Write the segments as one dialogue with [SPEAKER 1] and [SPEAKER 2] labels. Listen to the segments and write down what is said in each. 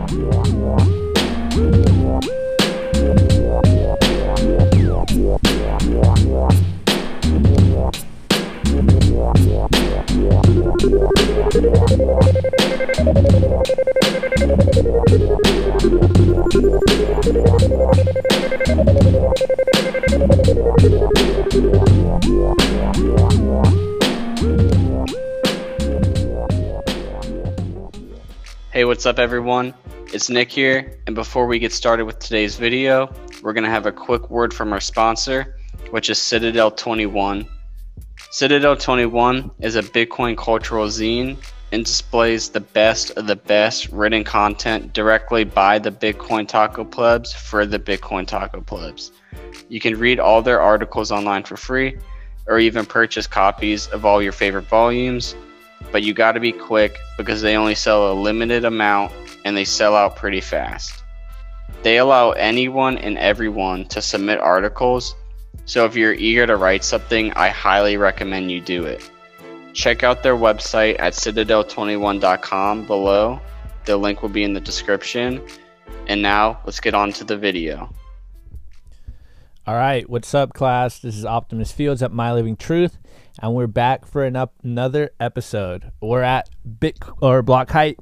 [SPEAKER 1] Hey, what's up everyone? It's Nick here, and before we get started with today's video, we're going to have a quick word from our sponsor, which is Citadel 21. Citadel 21 is a Bitcoin cultural zine and displays the best of the best written content directly by the Bitcoin Taco Plebs for the Bitcoin Taco Plebs. You can read all their articles online for free, or even purchase copies of all your favorite volumes. But you got to be quick because they only sell a limited amount and they sell out pretty fast. They allow anyone and everyone to submit articles, so if you're eager to write something, I highly recommend you do it. Check out their website at citadel21.com below. The link will be in the description. And now let's get on to the video.
[SPEAKER 2] All right, what's up, class? This is Optimus Fields at My Living Truth, and we're back for another episode. We're at block height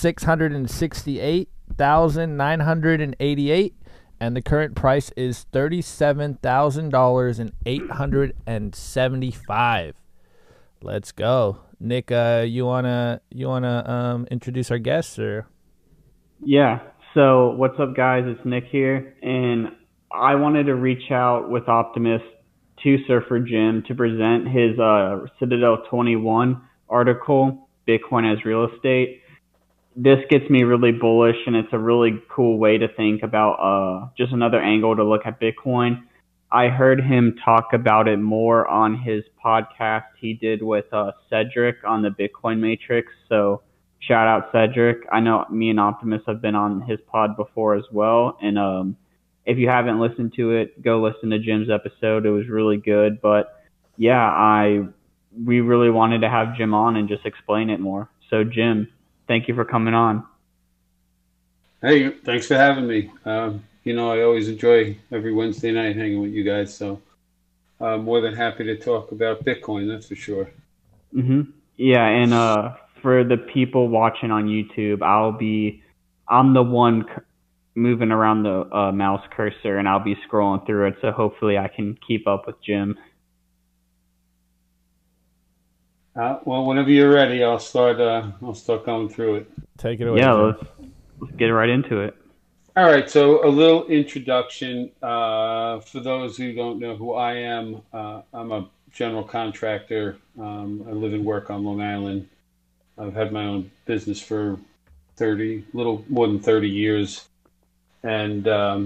[SPEAKER 2] 668,988, and the current price is $37,875. Let's go, Nick. You wanna introduce our guests, or?
[SPEAKER 3] Yeah. So what's up, guys? It's Nick here, and I wanted to reach out with Optimus to Surfer Jim to present his Citadel 21 article, Bitcoin as Real Estate. This gets me really bullish, and it's a really cool way to think about just another angle to look at Bitcoin. I heard him talk about it more on his podcast he did with Cedric on the Bitcoin Matrix. So shout out Cedric. I know me and Optimus have been on his pod before as well, and if you haven't listened to it, go listen to Jim's episode. It was really good. But yeah, we really wanted to have Jim on and just explain it more. So Jim, thank you for coming on.
[SPEAKER 4] Hey, thanks for having me. I always enjoy every Wednesday night hanging with you guys. So I'm more than happy to talk about Bitcoin, that's for sure.
[SPEAKER 3] Mm-hmm. Yeah, and for the people watching on YouTube, I'm the one moving around the mouse cursor, and I'll be scrolling through it, so hopefully I can keep up with Jim.
[SPEAKER 4] Well, whenever you're ready, I'll start going through it.
[SPEAKER 2] Take it away.
[SPEAKER 3] Yeah, let's get right into it.
[SPEAKER 4] All right, so a little introduction. For those who don't know who I am, I'm a general contractor. I live and work on Long Island. I've had my own business for little more than 30 years. And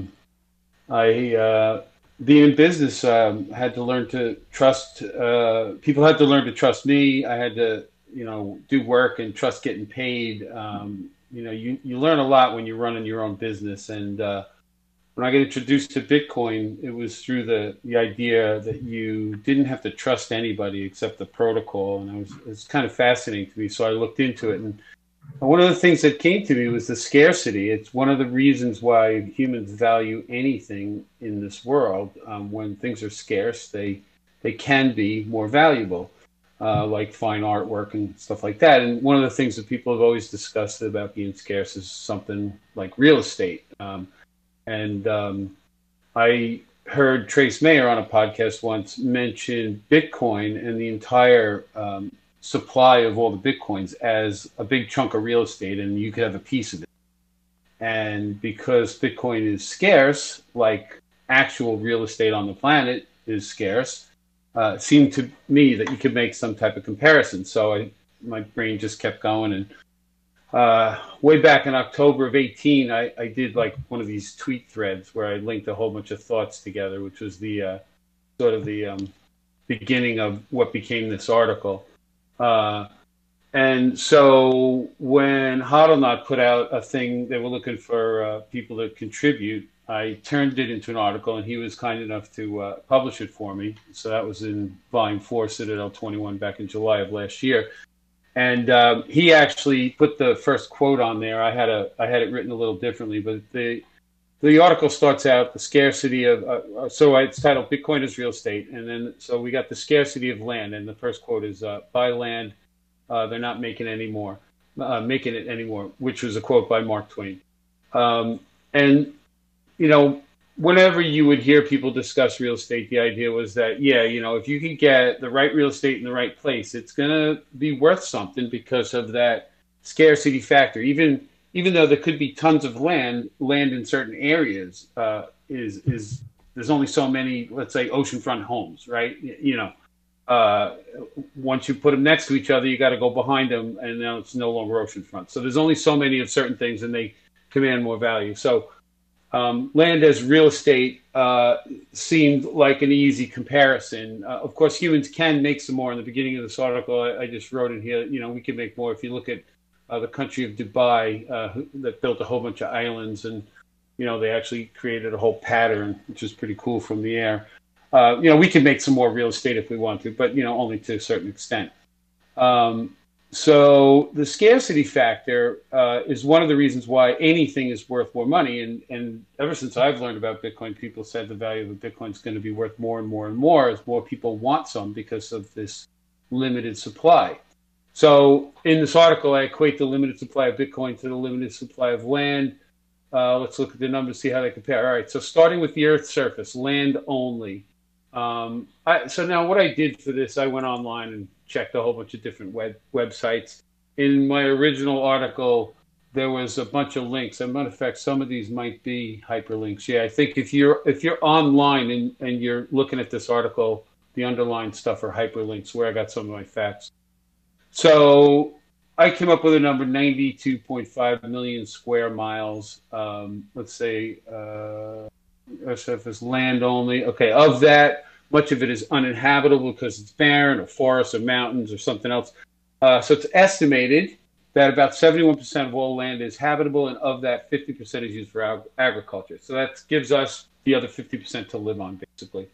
[SPEAKER 4] being in business, had to learn to trust. People had to learn to trust me. I had to, do work and trust getting paid. You learn a lot when you're running your own business. And when I got introduced to Bitcoin, it was through the idea that you didn't have to trust anybody except the protocol. And it was kind of fascinating to me. So I looked into it, and one of the things that came to me was the scarcity. It's one of the reasons why humans value anything in this world. When things are scarce, they can be more valuable, like fine artwork and stuff like that. And one of the things that people have always discussed about being scarce is something like real estate. I heard Trace Mayer on a podcast once mention Bitcoin and the entire supply of all the Bitcoins as a big chunk of real estate, and you could have a piece of it. And because Bitcoin is scarce, like actual real estate on the planet is scarce, it seemed to me that you could make some type of comparison. So my brain just kept going. And way back in October of 18, I did like one of these tweet threads where I linked a whole bunch of thoughts together, which was the sort of the beginning of what became this article. And so when HODLNOT put out a thing, they were looking for people to contribute. I turned it into an article, and he was kind enough to publish it for me. So that was in Volume 4, Citadel 21, back in July of last year. And he actually put the first quote on there. I had it written a little differently, but the article starts out the scarcity of. So it's titled "Bitcoin is Real Estate," and then so we got the scarcity of land, and the first quote is "Buy land, they're not making it anymore," which was a quote by Mark Twain. And whenever you would hear people discuss real estate, the idea was that, if you can get the right real estate in the right place, it's going to be worth something because of that scarcity factor. Even though there could be tons of land in certain areas, there's only so many, let's say, oceanfront homes, right? Once you put them next to each other, you got to go behind them, and now it's no longer oceanfront. So there's only so many of certain things, and they command more value. So land as real estate seemed like an easy comparison. Of course, humans can make some more. In the beginning of this article, I just wrote in here, we can make more. If you look at the country of Dubai, that built a whole bunch of islands, and they actually created a whole pattern, which is pretty cool from the air. We can make some more real estate if we want to, but only to a certain extent. So the scarcity factor is one of the reasons why anything is worth more money. And ever since I've learned about Bitcoin, people said the value of a Bitcoin is going to be worth more and more and more as more people want some because of this limited supply. So in this article, I equate the limited supply of Bitcoin to the limited supply of land. Let's look at the numbers, see how they compare. All right, so starting with the Earth's surface, land only. So now what I did for this, I went online and checked a whole bunch of different websites. In my original article, there was a bunch of links. As a matter of fact, some of these might be hyperlinks. Yeah, I think if you're online and you're looking at this article, the underlined stuff are hyperlinks where I got some of my facts. So I came up with a number, 92.5 million square miles. Let's say surface land only. Okay, of that, much of it is uninhabitable because it's barren or forests or mountains or something else. So it's estimated that about 71% of all land is habitable, and of that, 50% is used for agriculture. So that gives us the other 50% to live on, basically.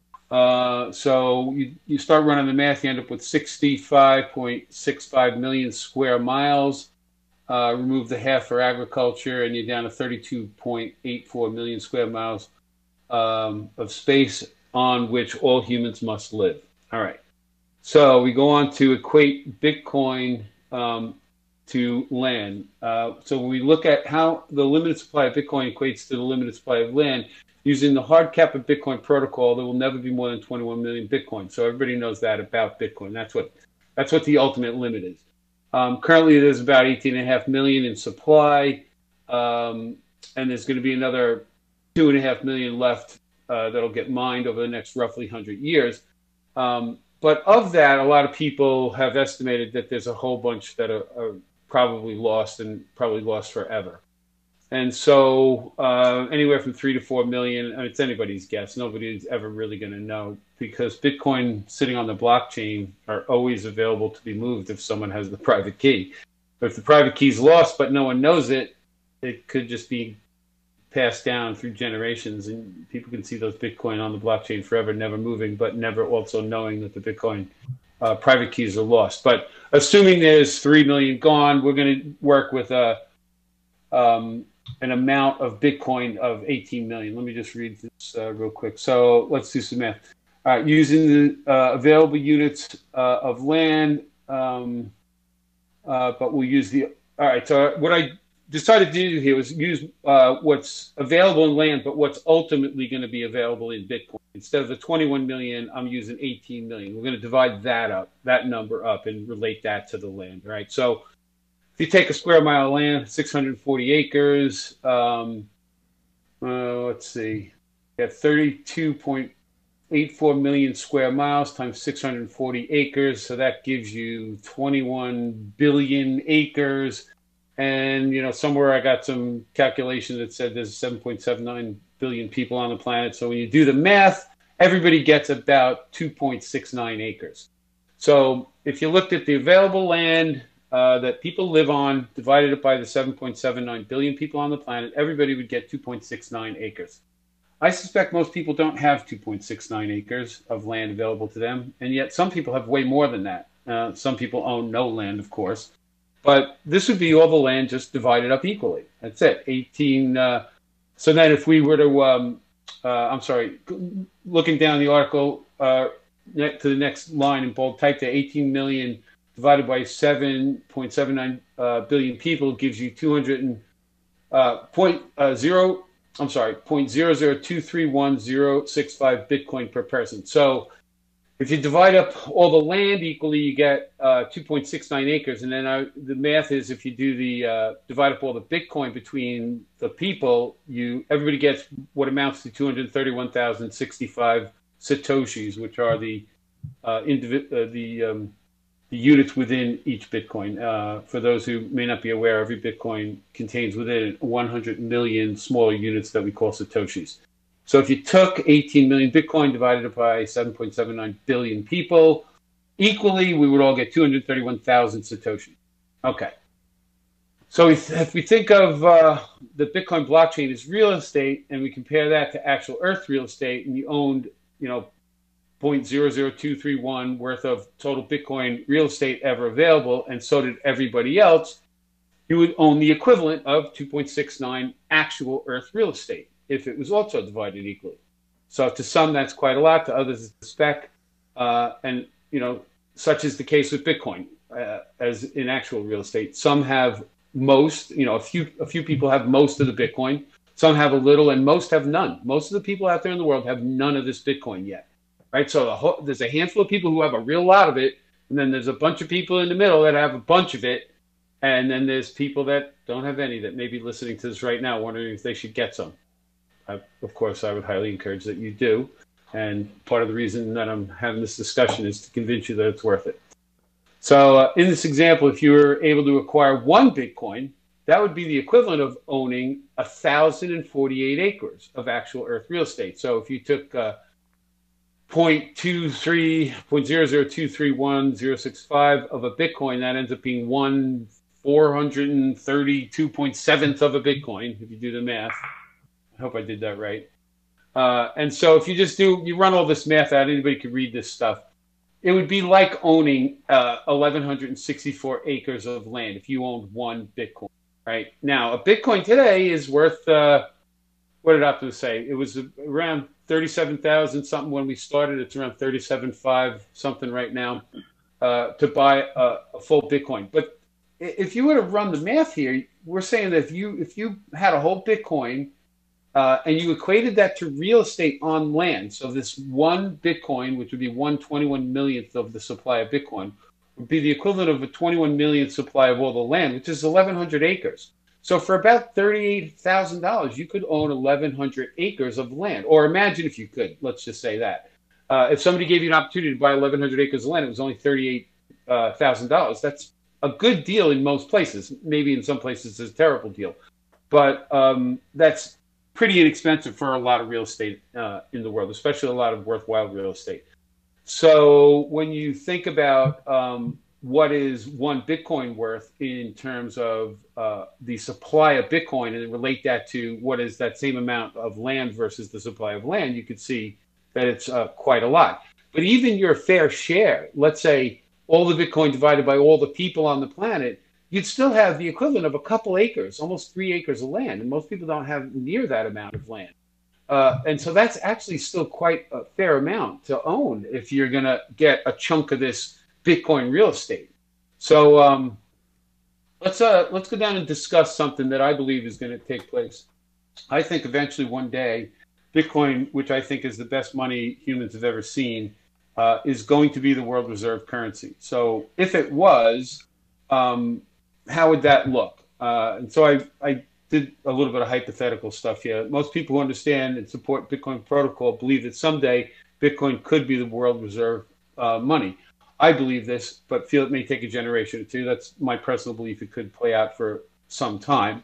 [SPEAKER 4] So you start running the math, you end up with 65.65 million square miles. Remove the half for agriculture, and you're down to 32.84 million square miles of space on which all humans must live. All right. So we go on to equate Bitcoin to land. So when we look at how the limited supply of Bitcoin equates to the limited supply of land, using the hard cap of Bitcoin protocol, there will never be more than 21 million Bitcoin. So everybody knows that about Bitcoin. That's what the ultimate limit is. Currently, there's about 18.5 million in supply, and there's going to be another 2.5 million left that'll get mined over the next roughly 100 years. But of that, a lot of people have estimated that there's a whole bunch that are probably lost and probably lost forever. And so anywhere from 3 to 4 million, I mean, it's anybody's guess. Nobody's ever really going to know because Bitcoin sitting on the blockchain are always available to be moved if someone has the private key. But if the private key is lost but no one knows it, it could just be passed down through generations, and people can see those Bitcoin on the blockchain forever, never moving, but never also knowing that the Bitcoin private keys are lost. But assuming there's 3 million gone, we're going to work with an amount of Bitcoin of 18 million. Let me just read this real quick. So let's do some math. Using the available units of land, but we'll use the. All right. So what I decided to do here was use what's available in land, but what's ultimately going to be available in Bitcoin. Instead of the 21 million, I'm using 18 million. We're going to divide that number up, and relate that to the land. Right. So if you take a square mile of land, 640 acres, let's see, you have 32.84 million square miles times 640 acres. So that gives you 21 billion acres. And, somewhere I got some calculation that said there's 7.79 billion people on the planet. So when you do the math, everybody gets about 2.69 acres. So if you looked at the available land that people live on, divided it by the 7.79 billion people on the planet, everybody would get 2.69 acres. I suspect most people don't have 2.69 acres of land available to them, and yet some people have way more than that. Some people own no land, of course. But this would be all the land just divided up equally. That's it. 18. So then if we were to, I'm sorry, looking down the article to the next line in bold type there, 18 million divided by 7.79 billion people gives you 0.00231,065 Bitcoin per person. So if you divide up all the land equally, you get 2.69 acres. And then the math is if you do the divide up all the Bitcoin between the people, everybody gets what amounts to 231,065 Satoshis, which are the units within each Bitcoin. For those who may not be aware, every Bitcoin contains within it 100 million smaller units that we call Satoshis. So if you took 18 million Bitcoin, divided it by 7.79 billion people, equally, we would all get 231,000 Satoshis. Okay. So if we think of the Bitcoin blockchain as real estate, and we compare that to actual Earth real estate, and you owned, 0.00231 worth of total Bitcoin real estate ever available, and so did everybody else, you would own the equivalent of 2.69 actual Earth real estate if it was also divided equally. So to some, that's quite a lot. To others, it's a speck. And, such is the case with Bitcoin as in actual real estate. Some have most, a few people have most of the Bitcoin. Some have a little, and most have none. Most of the people out there in the world have none of this Bitcoin yet. Right, so there's a handful of people who have a real lot of it, and then there's a bunch of people in the middle that have a bunch of it, and then there's people that don't have any that may be listening to this right now, wondering if they should get some. Of course, I would highly encourage that you do, and part of the reason that I'm having this discussion is to convince you that it's worth it. So in this example, if you were able to acquire 1 Bitcoin, that would be the equivalent of owning 1,048 acres of actual Earth real estate. So if you took 0.00231,065 of a Bitcoin, that ends up being 1/432.7th of a Bitcoin, if you do the math. I hope I did that right. And so if you run all this math out, anybody could read this stuff. It would be like owning 1,164 acres of land if you owned 1 Bitcoin, right? Now, a Bitcoin today is worth, what did Optimus say? It was around 37,000 something when we started. It's around 37.5 something right now to buy a full Bitcoin. But if you were to run the math here, we're saying that if you had a whole Bitcoin and you equated that to real estate on land, so this 1 Bitcoin, which would be 1/21 millionth of the supply of Bitcoin, would be the equivalent of a 21 millionth supply of all the land, which is 1,100 acres. So for about $38,000, you could own 1,100 acres of land. Or imagine if you could, let's just say that. If somebody gave you an opportunity to buy 1,100 acres of land, it was only $38,000. That's a good deal in most places. Maybe in some places it's a terrible deal. But that's pretty inexpensive for a lot of real estate in the world, especially a lot of worthwhile real estate. So when you think about what is 1 Bitcoin worth in terms of the supply of Bitcoin, and relate that to what is that same amount of land versus the supply of land, you could see that it's quite a lot. But even your fair share, let's say all the Bitcoin divided by all the people on the planet, you'd still have the equivalent of a couple acres, almost 3 acres of land. And most people don't have near that amount of land. And so that's actually still quite a fair amount to own if you're going to get a chunk of this Bitcoin real estate. So let's go down and discuss something that I believe is going to take place. I think eventually one day, Bitcoin, which I think is the best money humans have ever seen, is going to be the world reserve currency. So if it was, how would that look? And so I did a little bit of hypothetical stuff here. Most people who understand and support Bitcoin protocol believe that someday Bitcoin could be the world reserve money. I believe this, but feel it may take a generation or two. That's my personal belief. It could play out for some time.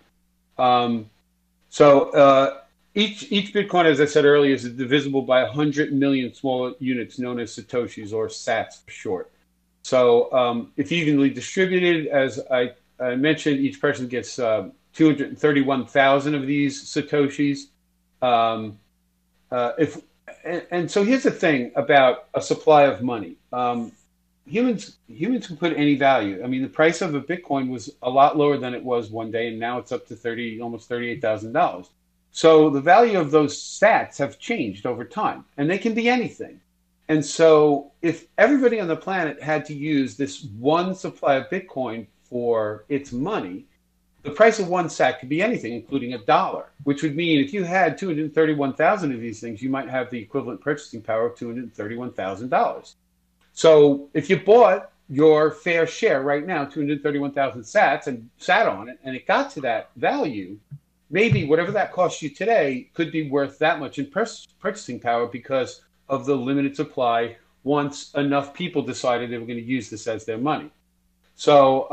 [SPEAKER 4] Each Bitcoin, as I said earlier, is divisible by 100 million smaller units known as Satoshis, or sats for short. So if evenly distributed, as I mentioned, each person gets 231,000 of these Satoshis. And so here's the thing about a supply of money. humans can put any value. I mean, the price of a Bitcoin was a lot lower than it was one day, and now it's up to almost $38,000. So the value of those sats have changed over time, and they can be anything. And so if everybody on the planet had to use this one supply of Bitcoin for its money, the price of one sat could be anything, including $1, which would mean if you had 231,000 of these things, you might have the equivalent purchasing power of $231,000. So if you bought your fair share right now, 231,000 sats, and sat on it, and it got to that value, maybe whatever that costs you today could be worth that much in purchasing power because of the limited supply once enough people decided they were going to use this as their money. So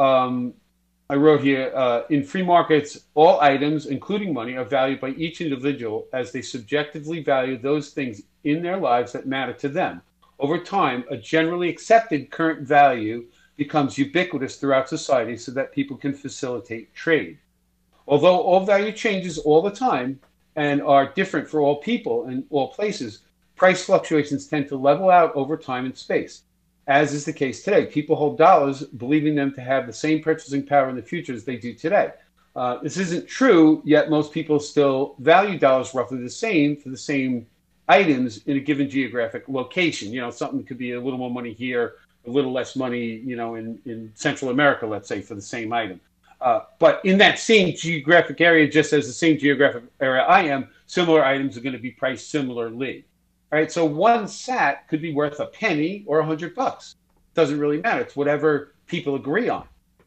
[SPEAKER 4] I wrote here, in free markets, all items, including money, are valued by each individual as they subjectively value those things in their lives that matter to them. Over time, a generally accepted current value becomes ubiquitous throughout society so that people can facilitate trade. Although all value changes all the time and are different for all people and all places, price fluctuations tend to level out over time and space, as is the case today. People hold dollars, believing them to have the same purchasing power in the future as they do today. This isn't true, yet most people still value dollars roughly the same for the same items in a given geographic location. You know, something could be a little more money here, a little less money, you know, in Central America, let's say, for the same item. But in that same geographic area, just as the same geographic area I am, similar items are going to be priced similarly. All right, so one sat could be worth a penny or $100. Doesn't really matter. It's whatever people agree on.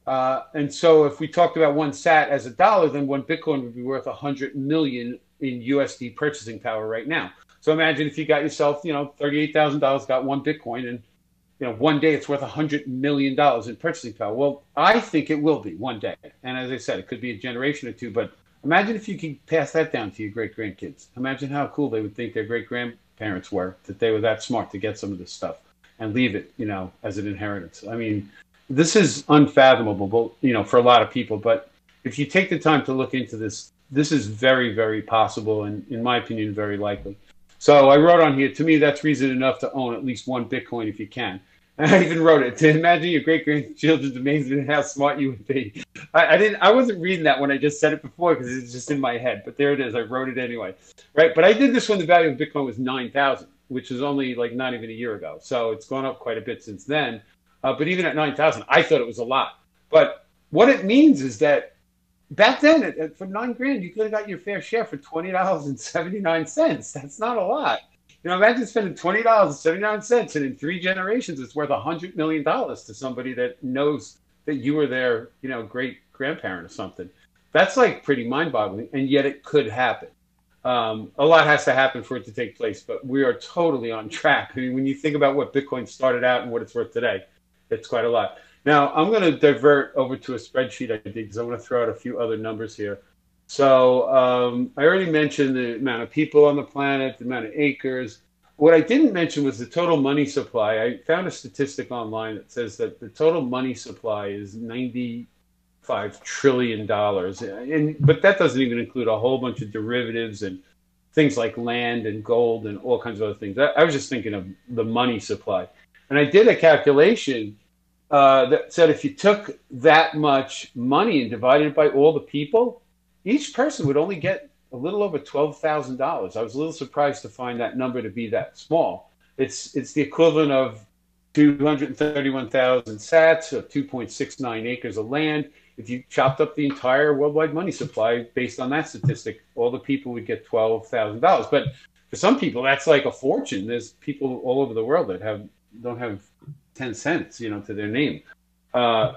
[SPEAKER 4] And so if we talked about one sat as $1, then one Bitcoin would be worth 100 million in USD purchasing power right now. So imagine if you got yourself, you know, $38,000, got one Bitcoin, and you know, one day it's worth $100 million in purchasing power. Well, I think it will be one day. And as I said, it could be a generation or two, but imagine if you could pass that down to your great-grandkids. Imagine how cool they would think their great-grandparents were, that they were that smart to get some of this stuff and leave it, you know, as an inheritance. I mean, this is unfathomable, you know, for a lot of people, but if you take the time to look into this, this is very, very possible and, in my opinion, very likely. So I wrote on here, to me, that's reason enough to own at least one Bitcoin if you can. And I even wrote it, to imagine your great-grandchildren's amazement at how smart you would be. I wasn't reading that when I just said it before because it's just in my head, but there it is. I wrote it anyway, right? But I did this when the value of Bitcoin was 9,000, which is only like not even a year ago. So it's gone up quite a bit since then. But even at 9,000, I thought it was a lot. But what it means is that back then, for $9,000, you could have got your fair share for $20.79. That's not a lot. You know, imagine spending $20.79, and in 3 generations, it's worth $100 million to somebody that knows that you were their, you know, great grandparent or something. That's like pretty mind-boggling, and yet it could happen. A lot has to happen for it to take place, but we are totally on track. I mean, when you think about what Bitcoin started out and what it's worth today, it's quite a lot. Now, I'm going to divert over to a spreadsheet I did because I want to throw out a few other numbers here. So I already mentioned the amount of people on the planet, the amount of acres. What I didn't mention was the total money supply. I found a statistic online that says that the total money supply is $95 trillion. But that doesn't even include a whole bunch of derivatives and things like land and gold and all kinds of other things. I was just thinking of the money supply. And I did a calculation that said if you took that much money and divided it by all the people, each person would only get a little over $12,000. I was a little surprised to find that number to be that small. It's the equivalent of 231,000 sats, or 2.69 acres of land. If you chopped up the entire worldwide money supply based on that statistic, all the people would get $12,000. But for some people, that's like a fortune. There's people all over the world that don't have 10 cents, you know, to their name. But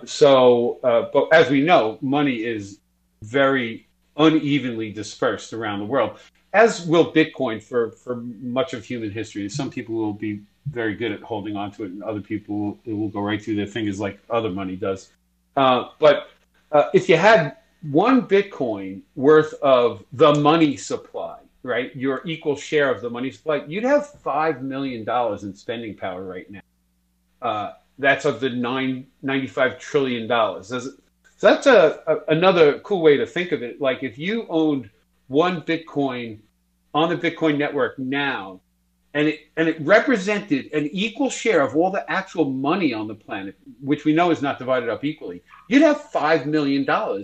[SPEAKER 4] as we know, money is very unevenly dispersed around the world, as will Bitcoin for much of human history. Some people will be very good at holding on to it, and other people, it will go right through their fingers like other money does. But if you had one Bitcoin worth of the money supply, right, your equal share of the money supply, you'd have $5 million in spending power right now. That's of the $95 trillion. So that's another cool way to think of it. Like if you owned one Bitcoin on the Bitcoin network now, it represented an equal share of all the actual money on the planet, which we know is not divided up equally, you'd have $5 million,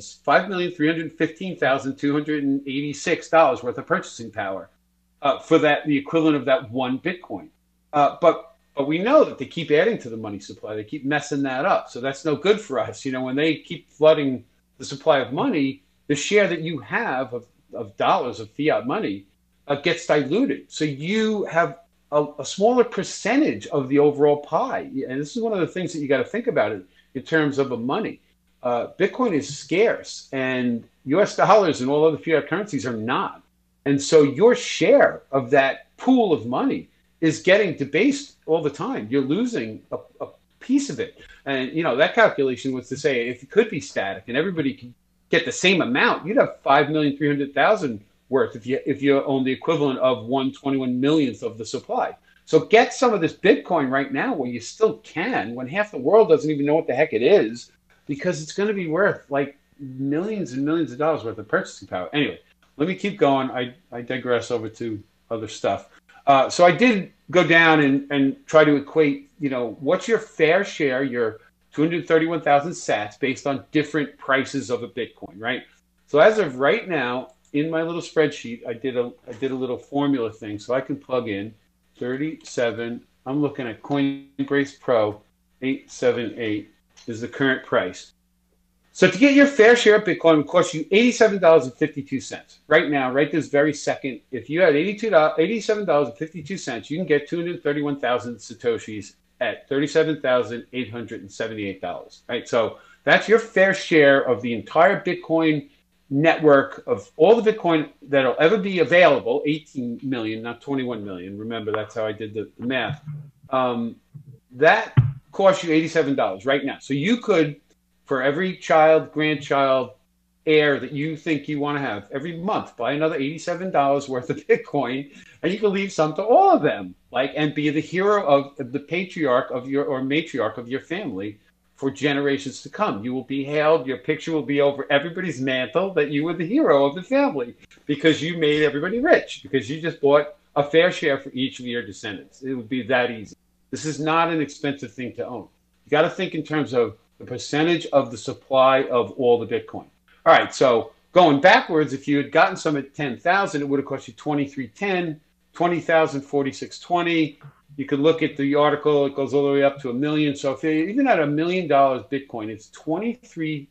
[SPEAKER 4] $5,315,286 worth of purchasing power for that, the equivalent of that one Bitcoin. But we know that they keep adding to the money supply. They keep messing that up. So that's no good for us. When they keep flooding the supply of money, the share that you have of dollars of fiat money gets diluted. So you have a smaller percentage of the overall pie. And this is one of the things that you got to think about it in terms of money. Bitcoin is scarce, and US dollars and all other fiat currencies are not. And so your share of that pool of money is getting debased all the time. You're losing a piece of it. And, that calculation was to say if it could be static and everybody could get the same amount, you'd have 5,300,000 worth if you own the equivalent of 1/21 millionth of the supply. So get some of this Bitcoin right now where you still can, when half the world doesn't even know what the heck it is, because it's going to be worth like millions and millions of dollars worth of purchasing power. Anyway, let me keep going. I digress over to other stuff. So I did go down and try to equate, what's your fair share, your 231,000 sats based on different prices of a Bitcoin, right? So as of right now, in my little spreadsheet, I did a little formula thing, so I can plug in 37. I'm looking at Coinbase Pro 878 is the current price. So to get your fair share of Bitcoin would cost you $87.52 right now, right this very second. If you had $87.52, you can get 231,000 satoshis at $37,878. Right, so that's your fair share of the entire Bitcoin network of all the Bitcoin that'll ever be available. 18 million, not 21 million. Remember, that's how I did the math. That costs you $87 right now. So you could, for every child, grandchild, heir that you think you want to have, every month buy another $87 worth of Bitcoin, and you can leave some to all of them, and be the hero of the patriarch of your or matriarch of your family for generations to come. You will be hailed, your picture will be over everybody's mantle that you were the hero of the family because you made everybody rich, because you just bought a fair share for each of your descendants. It would be that easy. This is not an expensive thing to own. You got to think in terms of the percentage of the supply of all the Bitcoin. All right, so going backwards, if you had gotten some at 10,000, it would have cost you 23.10, 20,000, 46.20. You could look at the article; it goes all the way up to $1 million. So if you even at $1 million Bitcoin, it's $2,300,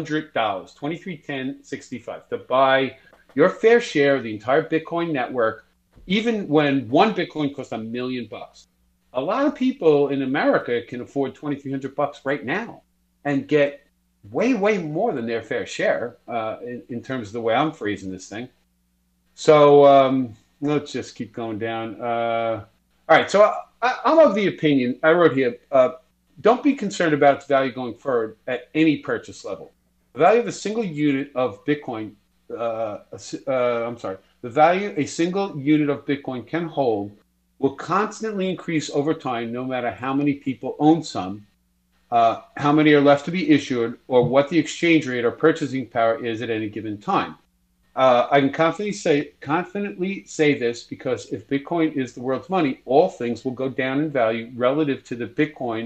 [SPEAKER 4] $2,310.65 to buy your fair share of the entire Bitcoin network, even when one Bitcoin costs $1 million. A lot of people in America can afford $2,300 right now and get way, way more than their fair share in terms of the way I'm phrasing this thing. So let's just keep going down. All right, so I'm of the opinion, I wrote here, don't be concerned about its value going forward at any purchase level. The value of a single unit of Bitcoin, the value a single unit of Bitcoin can hold will constantly increase over time, no matter how many people own some, how many are left to be issued, or what the exchange rate or purchasing power is at any given time. I can confidently say this because if Bitcoin is the world's money, all things will go down in value relative to Bitcoin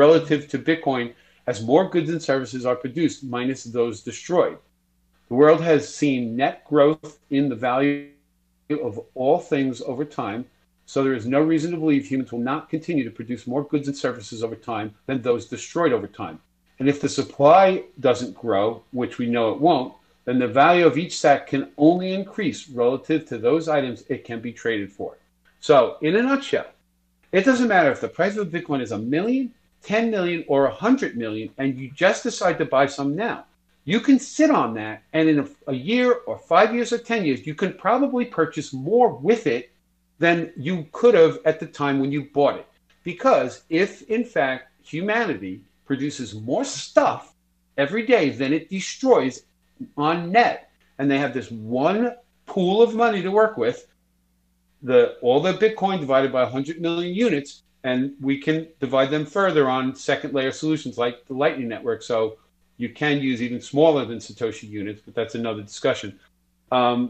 [SPEAKER 4] as more goods and services are produced, minus those destroyed. The world has seen net growth in the value of all things over time, so there is no reason to believe humans will not continue to produce more goods and services over time than those destroyed over time. And if the supply doesn't grow, which we know it won't, then the value of each sat can only increase relative to those items it can be traded for. So, in a nutshell, it doesn't matter if the price of Bitcoin is $1 million, 10 million, or 100 million, and you just decide to buy some now. You can sit on that, and in a year or 5 years or 10 years, you can probably purchase more with it than you could have at the time when you bought it. Because if, in fact, humanity produces more stuff every day than it destroys on net, and they have this one pool of money to work with, all the Bitcoin divided by 100 million units, and we can divide them further on second layer solutions like the Lightning Network. So you can use even smaller than Satoshi units, but that's another discussion.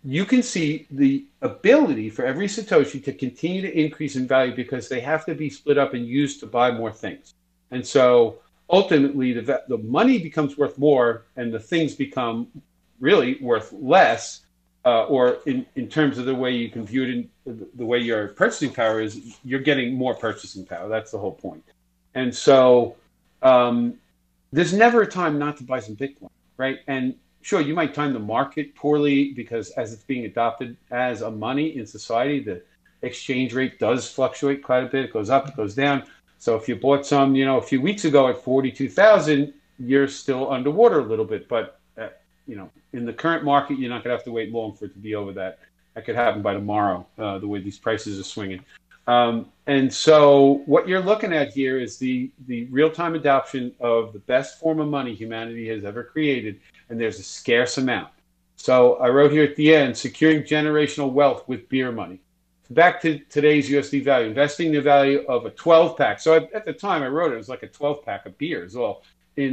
[SPEAKER 4] you can see the ability for every Satoshi to continue to increase in value because they have to be split up and used to buy more things. And so ultimately, the money becomes worth more and the things become really worth less, or in terms of the way you can view it, in the way your purchasing power is, you're getting more purchasing power. That's the whole point. And so there's never a time not to buy some Bitcoin, right? And sure, you might time the market poorly because as it's being adopted as a money in society, the exchange rate does fluctuate quite a bit. It goes up, it goes down. So if you bought some, a few weeks ago at 42,000, you're still underwater a little bit. But in the current market, you're not going to have to wait long for it to be over that. That could happen by tomorrow, the way these prices are swinging. And so what you're looking at here is the real-time adoption of the best form of money humanity has ever created, and there's a scarce amount. So I wrote here at the end, securing generational wealth with beer money. So back to today's USD value, investing the value of a 12-pack. So at the time I wrote it was like a 12-pack of beer as well,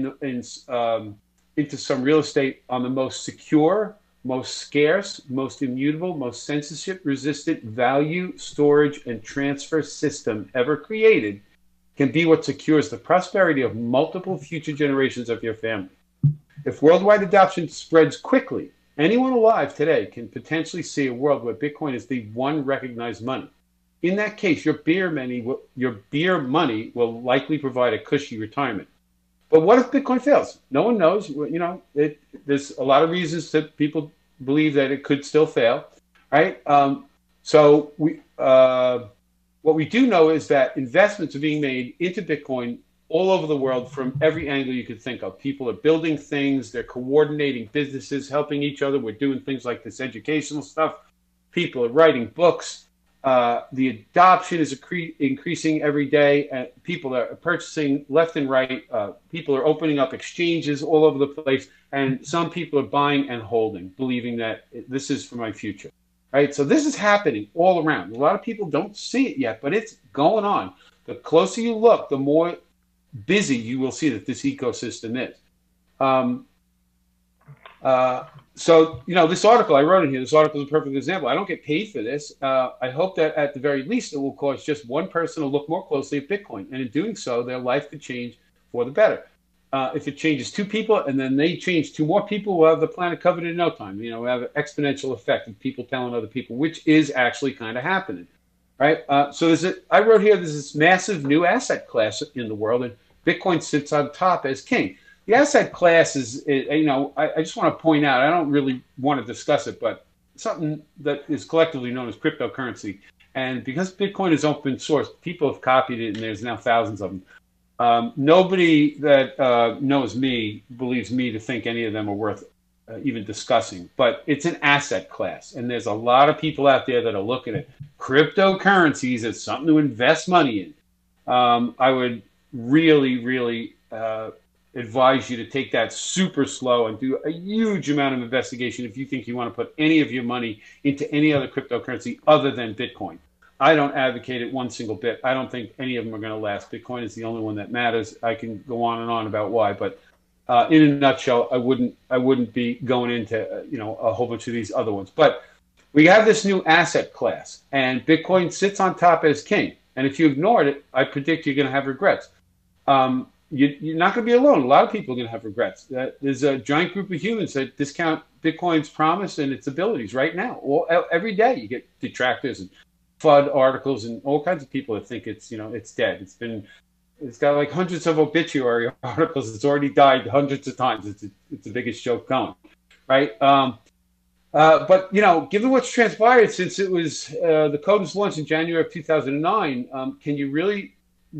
[SPEAKER 4] into some real estate on the most secure, most scarce, most immutable, most censorship-resistant value, storage, and transfer system ever created can be what secures the prosperity of multiple future generations of your family. If worldwide adoption spreads quickly, anyone alive today can potentially see a world where Bitcoin is the one recognized money. In that case, your beer money will likely provide a cushy retirement. But what if Bitcoin fails? No one knows. There's a lot of reasons that people believe that it could still fail, right? So what we do know is that investments are being made into Bitcoin all over the world from every angle you could think of. People are building things. They're coordinating businesses, helping each other. We're doing things like this educational stuff. People are writing books. The adoption is increasing every day. People are purchasing left and right. People are opening up exchanges all over the place. And some people are buying and holding, believing that this is for my future. Right? So this is happening all around. A lot of people don't see it yet, but it's going on. The closer you look, the more busy you will see that this ecosystem is. So, this article, I wrote in here, this article is a perfect example. I don't get paid for this. I hope that at the very least it will cause just one person to look more closely at Bitcoin. And in doing so, their life could change for the better. If it changes two people and then they change two more people, we'll have the planet covered in no time. We'll have an exponential effect of people telling other people, which is actually kind of happening. Right? So I wrote here, there's this massive new asset class in the world, and Bitcoin sits on top as king. The asset class is, I just want to point out, I don't really want to discuss it, but something that is collectively known as cryptocurrency. And because Bitcoin is open source, people have copied it, and there's now thousands of them. Nobody that knows me believes me to think any of them are worth even discussing. But it's an asset class, and there's a lot of people out there that are looking at cryptocurrencies as something to invest money in. I would really, really advise you to take that super slow and do a huge amount of investigation if you think you want to put any of your money into any other cryptocurrency other than Bitcoin. I don't advocate it one single bit. I don't think any of them are going to last. Bitcoin is the only one that matters. I can go on and on about why, but in a nutshell, I wouldn't be going into a whole bunch of these other ones. But we have this new asset class, and Bitcoin sits on top as king. And if you ignored it, I predict you're going to have regrets. You're not going to be alone. A lot of people are going to have regrets. There's a giant group of humans that discount Bitcoin's promise and its abilities right now. Every day you get detractors and FUD articles and all kinds of people that think it's dead. It's got like hundreds of obituary articles. It's already died hundreds of times. It's the biggest joke going, right? But given what's transpired since it was the code was launched in January of 2009, can you really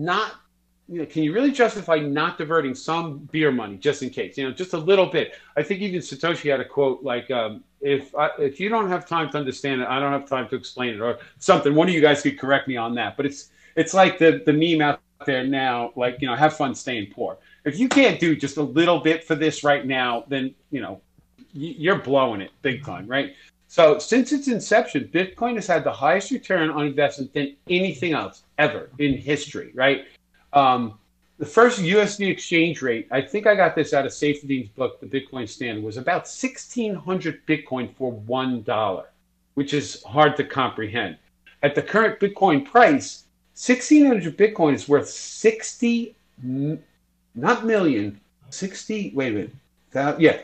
[SPEAKER 4] justify not diverting some beer money just in case? Just a little bit. I think even Satoshi had a quote like, "If you don't have time to understand it, I don't have time to explain it," or something. One of you guys could correct me on that. But it's like the meme out there now, like have fun staying poor. If you can't do just a little bit for this right now, then you're blowing it big time, right? So since its inception, Bitcoin has had the highest return on investment than anything else ever in history, right? the first USD exchange rate, I think I got this out of Saifedean's book, The Bitcoin Standard, was about 1,600 Bitcoin for $1, which is hard to comprehend. At the current Bitcoin price, 1,600 Bitcoin is worth 60, not million, 60, wait a minute. Yeah,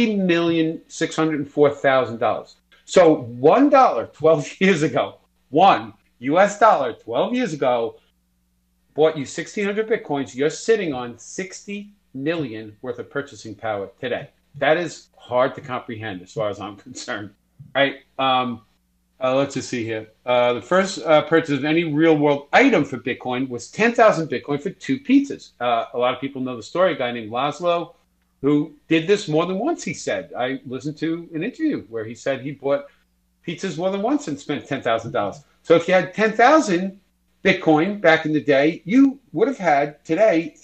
[SPEAKER 4] $60,604,000. So $1 12 years ago, $1 12 years ago, bought you 1,600 Bitcoins. You're sitting on 60 million worth of purchasing power today. That is hard to comprehend as far as I'm concerned. Right? Let's just see here. The first purchase of any real world item for Bitcoin was 10,000 Bitcoin for 2 pizzas. A lot of people know the story. A guy named Laszlo, who did this more than once, he said. I listened to an interview where he said he bought pizzas more than once and spent $10,000. So if you had 10,000 Bitcoin back in the day, you would have had today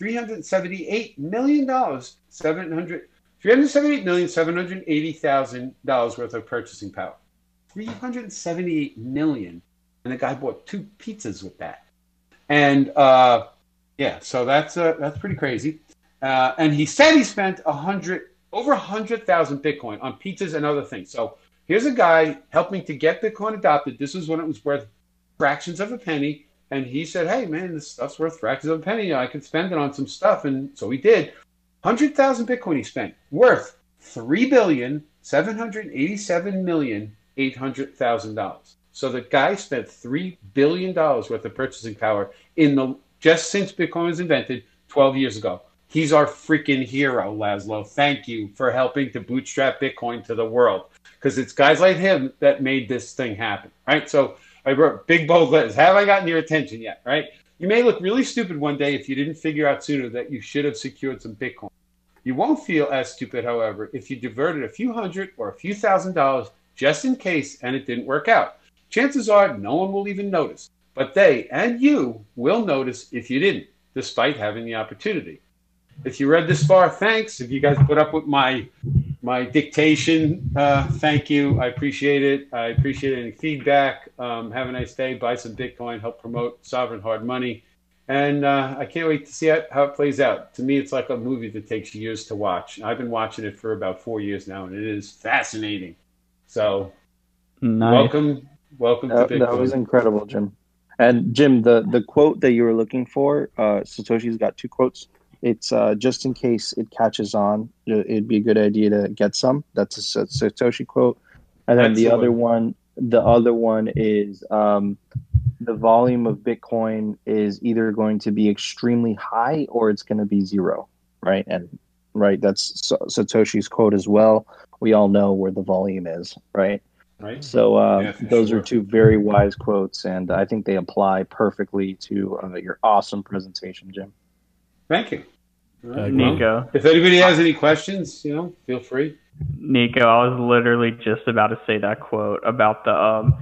[SPEAKER 4] $378,780,000 worth of purchasing power. 378 million, and the guy bought 2 pizzas with that. And so that's pretty crazy. And he said he spent over 100,000 Bitcoin on pizzas and other things. So here's a guy helping to get Bitcoin adopted. This is when it was worth fractions of a penny. And he said, hey, man, this stuff's worth fractions of a penny. I could spend it on some stuff. And so he did. 100,000 Bitcoin he spent, worth $3,787,800,000. So the guy spent $3 billion worth of purchasing power just since Bitcoin was invented 12 years ago. He's our freaking hero, Laszlo. Thank you for helping to bootstrap Bitcoin to the world, because it's guys like him that made this thing happen, right? So I wrote big bold letters. Have I gotten your attention yet, right? You may look really stupid one day if you didn't figure out sooner that you should have secured some Bitcoin. You won't feel as stupid, however, if you diverted a few hundred or a few $1,000s just in case and it didn't work out. Chances are no one will even notice, but they and you will notice if you didn't, despite having the opportunity. If you read this far, thanks. If you guys put up with my dictation, thank you. I appreciate it. I appreciate any feedback. Have a nice day. Buy some Bitcoin. Help promote sovereign hard money. And I can't wait to see how it plays out. To me, it's like a movie that takes years to watch. I've been watching it for about 4 years now, and it is fascinating. So
[SPEAKER 3] nice.
[SPEAKER 4] welcome to Bitcoin.
[SPEAKER 5] That was incredible, Jim. And Jim, the quote that you were looking for, Satoshi's got 2 quotes. It's just in case it catches on, it'd be a good idea to get some. That's a Satoshi quote. And then the other one is the volume of Bitcoin is either going to be extremely high or it's going to be 0, right? And that's Satoshi's quote as well. We all know where the volume is, right?
[SPEAKER 4] Right.
[SPEAKER 5] So those are 2 very wise quotes, and I think they apply perfectly to your awesome presentation, Jim.
[SPEAKER 4] Thank you. Right,
[SPEAKER 3] Nico.
[SPEAKER 4] If anybody has any questions, feel free.
[SPEAKER 3] Nico, I was literally just about to say that quote about the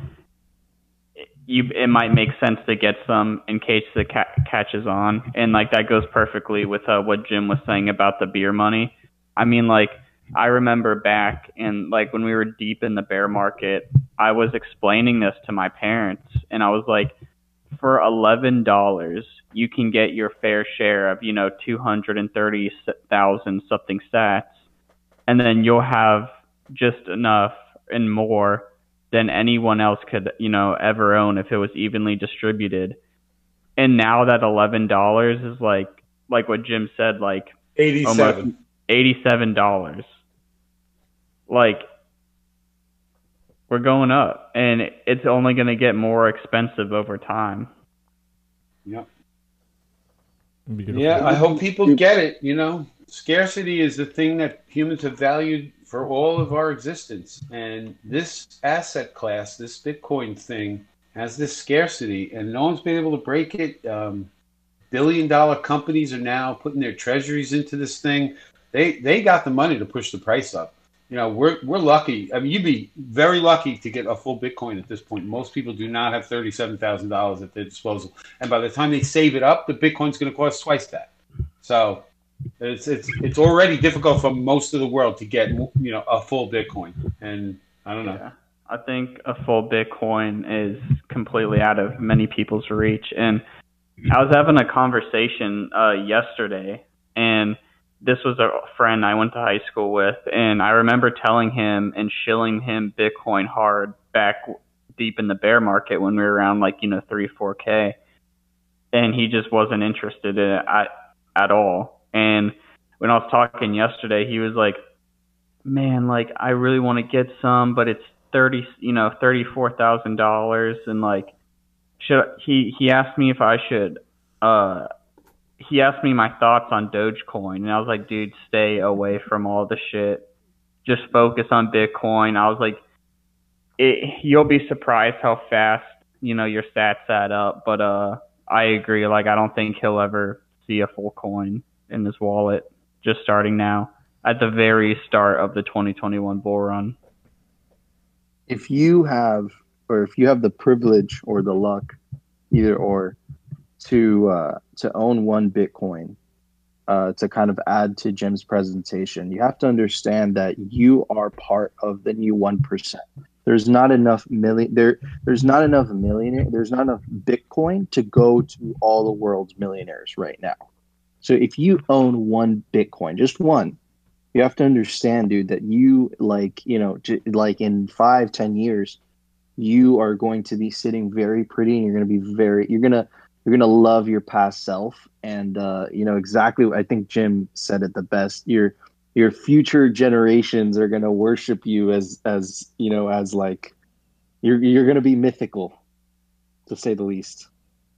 [SPEAKER 3] it might make sense to get some in case it catches on, and like that goes perfectly with what Jim was saying about the beer money. I mean, like I remember back in like when we were deep in the bear market, I was explaining this to my parents, and I was like, for $11, you can get your fair share of 230,000 something sats, and then you'll have just enough and more than anyone else could ever own if it was evenly distributed. And now that $11 is like what Jim said, like
[SPEAKER 4] $87.
[SPEAKER 3] $87. Like we're going up, and it's only going to get more expensive over time.
[SPEAKER 4] Yep.
[SPEAKER 2] Beautiful.
[SPEAKER 4] Yeah, I hope people get it. Scarcity is the thing that humans have valued for all of our existence. And this asset class, this Bitcoin thing, has this scarcity, and no one's been able to break it. Billion-dollar companies are now putting their treasuries into this thing. They got the money to push the price up. We're lucky. I mean, you'd be very lucky to get a full Bitcoin at this point. Most people do not have $37,000 at their disposal, and by the time they save it up, the Bitcoin's going to cost twice that. So it's already difficult for most of the world to get a full Bitcoin, and I don't know.
[SPEAKER 3] Yeah, I think a full Bitcoin is completely out of many people's reach, and I was having a conversation yesterday, and this was a friend I went to high school with, and I remember telling him and shilling him Bitcoin hard back deep in the bear market when we were around 3-4K, and he just wasn't interested in it at all. And when I was talking yesterday, he was like, "Man, like I really want to get some, but it's $34,000, and he asked me if I should he asked me my thoughts on Dogecoin, and I was like, dude, stay away from all the shit. Just focus on Bitcoin. I was like, you'll be surprised how fast, your stats add up. But I agree. I don't think he'll ever see a full coin in his wallet just starting now at the very start of the 2021 bull run.
[SPEAKER 5] If you have the privilege or the luck, either or, to own one Bitcoin, to kind of add to Jim's presentation, you have to understand that you are part of the new 1%. There's not enough there's not enough Bitcoin to go to all the world's millionaires right now. So if you own one Bitcoin, just one, you have to understand, dude, that you in 5-10 years, you are going to be sitting very pretty, and you're going to be you're going to love your past self. And exactly, I think Jim said it the best. Your future generations are going to worship you as you're going to be mythical, to say the least.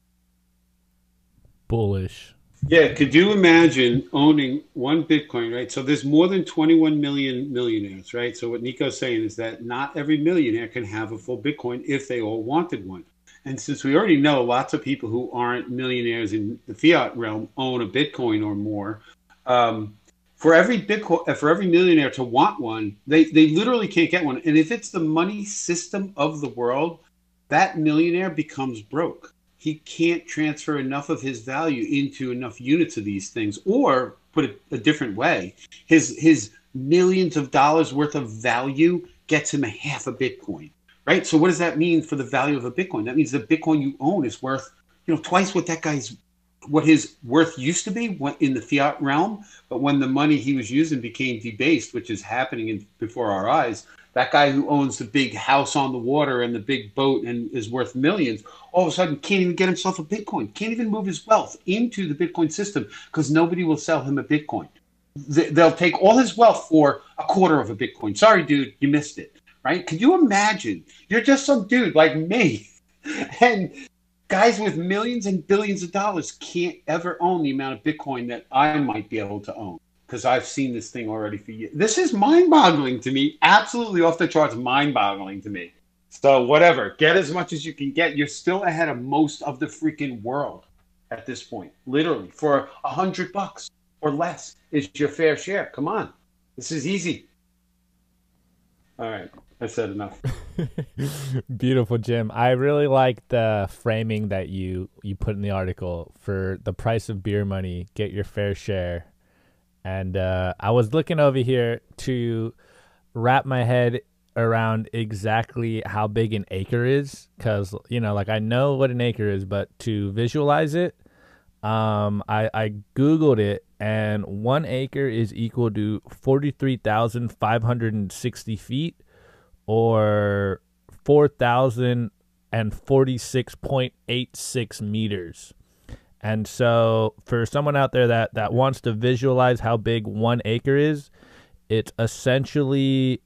[SPEAKER 2] Bullish.
[SPEAKER 4] Yeah, could you imagine owning one Bitcoin, right? So there's more than 21 million millionaires, right? So what Nico's saying is that not every millionaire can have a full Bitcoin if they all wanted one. And since we already know lots of people who aren't millionaires in the fiat realm own a Bitcoin or more, for every millionaire to want one, they literally can't get one. And if it's the money system of the world, that millionaire becomes broke. He can't transfer enough of his value into enough units of these things. Or put it a different way, his millions of dollars worth of value gets him a half a Bitcoin. Right. So what does that mean for the value of a Bitcoin? That means the Bitcoin you own is worth, twice what his worth used to be in the fiat realm. But when the money he was using became debased, which is happening before our eyes, that guy who owns the big house on the water and the big boat and is worth millions, all of a sudden can't even get himself a Bitcoin, can't even move his wealth into the Bitcoin system because nobody will sell him a Bitcoin. They'll take all his wealth for a quarter of a Bitcoin. Sorry, dude, you missed it. Right? Could you imagine? You're just some dude like me, and guys with millions and billions of dollars can't ever own the amount of Bitcoin that I might be able to own because I've seen this thing already for years. This is mind-boggling to me. Absolutely off the charts, mind-boggling to me. So whatever, get as much as you can get. You're still ahead of most of the freaking world at this point. Literally, for $100 or less is your fair share. Come on, this is easy. All right. I said enough.
[SPEAKER 2] Beautiful, Jim. I really like the framing that you put in the article for the price of beer money, get your fair share. And I was looking over here to wrap my head around exactly how big an acre is, because I know what an acre is, but to visualize it, I Googled it, and 1 acre is equal to 43,560 feet, or 4,046.86 meters. And so for someone out there that wants to visualize how big 1 acre is, it's essentially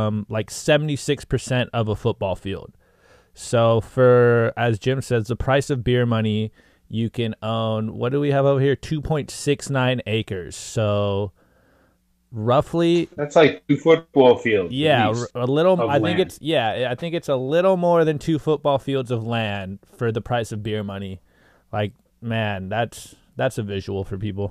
[SPEAKER 2] 76% of a football field. So for, as Jim says, the price of beer money, you can own, what do we have over here? 2.69 acres. So roughly,
[SPEAKER 4] that's like 2 football fields.
[SPEAKER 2] Yeah, a little. I think
[SPEAKER 4] land.
[SPEAKER 2] I think it's a little more than 2 football fields of land for the price of beer money. Like, man, that's a visual for people.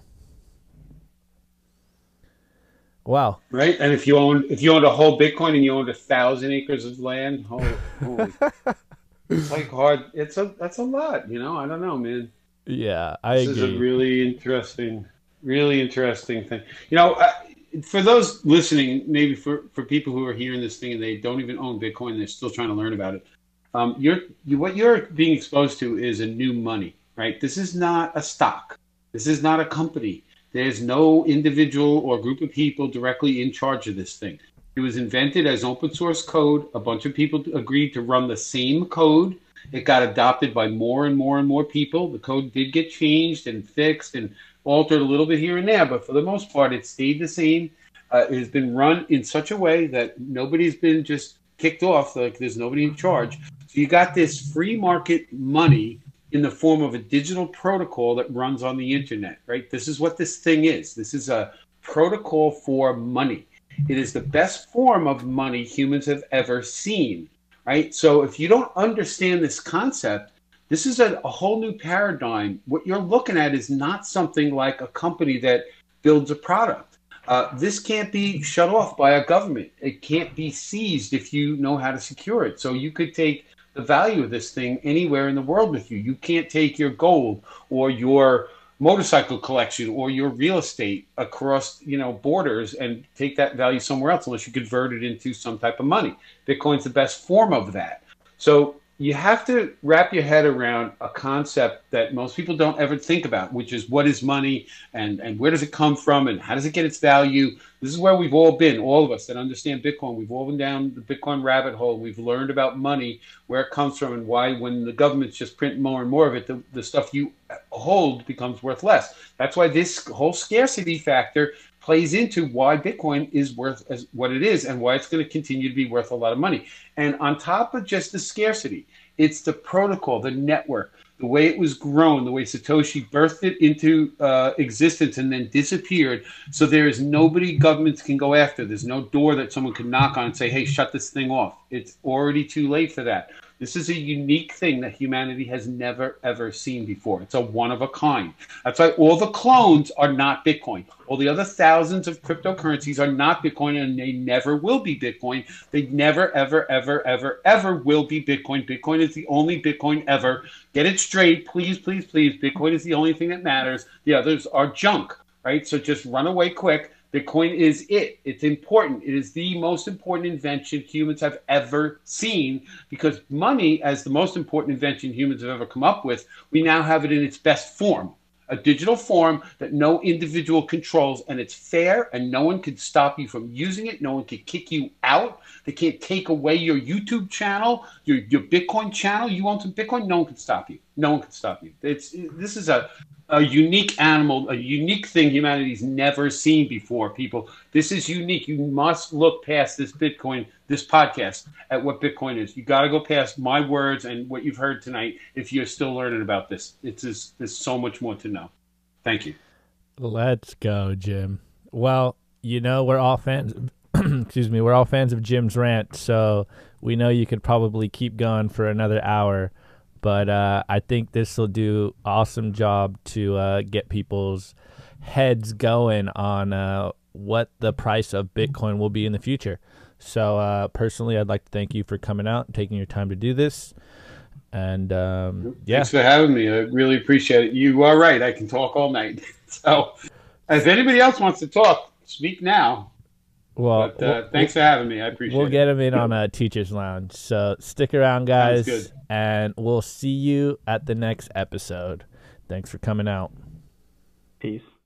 [SPEAKER 2] Wow.
[SPEAKER 4] Right, and if you owned a whole Bitcoin and you owned 1,000 acres of land, holy it's like hard. That's a lot. I don't know, man.
[SPEAKER 2] Yeah, I agree.
[SPEAKER 4] This is a really interesting thing. For those listening, maybe for people who are hearing this thing and they don't even own Bitcoin, they're still trying to learn about it. What you're being exposed to is a new money, right? This is not a stock. This is not a company. There's no individual or group of people directly in charge of this thing. It was invented as open source code. A bunch of people agreed to run the same code. It got adopted by more and more and more people. The code did get changed and fixed and altered a little bit here and there, but for the most part, it stayed the same. It has been run in such a way that nobody's been just kicked off, like there's nobody in charge. So you got this free market money in the form of a digital protocol that runs on the internet, right? This is what this thing is. This is a protocol for money. It is the best form of money humans have ever seen, right? So if you don't understand this concept, this is a whole new paradigm. What you're looking at is not something like a company that builds a product. This can't be shut off by a government. It can't be seized if you know how to secure it. So you could take the value of this thing anywhere in the world with you. You can't take your gold or your motorcycle collection or your real estate across, borders and take that value somewhere else unless you convert it into some type of money. Bitcoin's the best form of that. So you have to wrap your head around a concept that most people don't ever think about, which is what is money and where does it come from and how does it get its value? This is where we've all been, all of us that understand Bitcoin. We've all been down the Bitcoin rabbit hole. We've learned about money, where it comes from, and why when the government's just print more and more of it, the stuff you hold becomes worth less. That's why this whole scarcity factor plays into why Bitcoin is worth as what it is and why it's going to continue to be worth a lot of money. And on top of just the scarcity, it's the protocol, the network, the way it was grown, the way Satoshi birthed it into existence and then disappeared. So there is nobody governments can go after. There's no door that someone can knock on and say, hey, shut this thing off. It's already too late for that. This is a unique thing that humanity has never, ever seen before. It's a one of a kind. That's why all the clones are not Bitcoin. All the other thousands of cryptocurrencies are not Bitcoin, and they never will be Bitcoin. They never, ever, ever, ever, ever will be Bitcoin. Bitcoin is the only Bitcoin ever. Get it straight, please, please, please. Bitcoin is the only thing that matters. The others are junk, right? So just run away quick. Bitcoin is it. It's important. It is the most important invention humans have ever seen, because money, as the most important invention humans have ever come up with, we now have it in its best form. A digital form that no individual controls, and it's fair, and no one can stop you from using it. No one can kick you out. They can't take away your YouTube channel, your Bitcoin channel. You own some Bitcoin, no one can stop you. No one can stop you. This is a unique animal, a unique thing humanity's never seen before, people. This is unique. You must look past this Bitcoin, this podcast, at what Bitcoin is. You got to go past my words and what you've heard tonight if you're still learning about this. There's so much more to know. Thank you.
[SPEAKER 2] Let's go, Jim. Well, we're all fans. Excuse me. We're all fans of Jim's rant, so we know you could probably keep going for another hour. But I think this will do an awesome job to get people's heads going on what the price of Bitcoin will be in the future. So personally, I'd like to thank you for coming out and taking your time to do this. And
[SPEAKER 4] Thanks for having me. I really appreciate it. You are right. I can talk all night. So if anybody else wants to talk, speak now.
[SPEAKER 2] Well,
[SPEAKER 4] thanks for having me. I appreciate it.
[SPEAKER 2] We'll get him in on a Teacher's Lounge. So stick around, guys, and we'll see you at the next episode. Thanks for coming out.
[SPEAKER 3] Peace.